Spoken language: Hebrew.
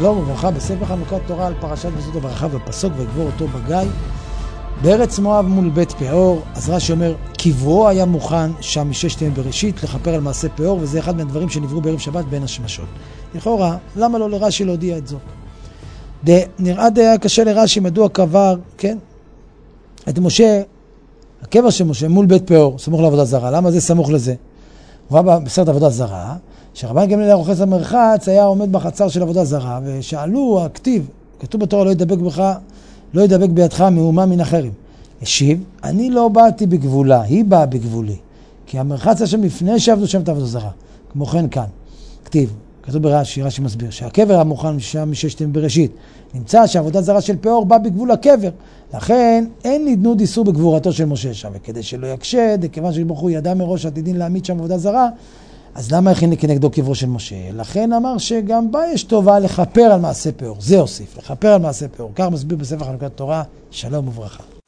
שלום וברכה בספר חנוכת תורה על פרשת וזאת הברכה בפסוק ויגבור אותו בגיא בארץ מואב מול בית פאור. אז רש"י אומר קברו היה מוכן שם מששת ימים בראשית לכפר על מעשה פאור, וזה אחד מהדברים שנבראו בערב שבת בין השמשות. לכאורה למה לא לרש"י להודיע את זאת? נראה די קשה לרש"י מדוע קבר, כן, את משה, הקבר של משה מול בית פאור סמוך לעבודה זרה. למה זה סמוך לזה? הוא בא בסרט עבודה זרה שרבן גמליאל הרוחץ המרחץ היה עומד בחצר של עבודה זרה, ושאלו הכתיב, כתוב בתורה לא ידבק בידך מאומה מן אחרים. השיב, אני לא באתי בגבולה, היא באה בגבולי, כי המרחץ השם לפני שעבדו שם את עבודה זרה. כמו כן כאן כתיב, כתוב ברש"י, רש"י מסביר שהקבר המוכן שם מששת ימים בראשית נמצא שעבודה זרה של פאור בא בגבול הקבר, לכן אין נדנוד איסור בגבורתו של משה שם, וכדי שלא יקשד, כיוון שברוך הוא ידע מראש עתידין להעמיד שם עבודה זרה, אז למה הכין כנגדו קברו של משה? לכן אמר שגם בה יש טובה לכפר על מעשה פאור. זה הוסיף, לכפר על מעשה פאור. כך מסביר בספר חנוכת תורה. שלום וברכה.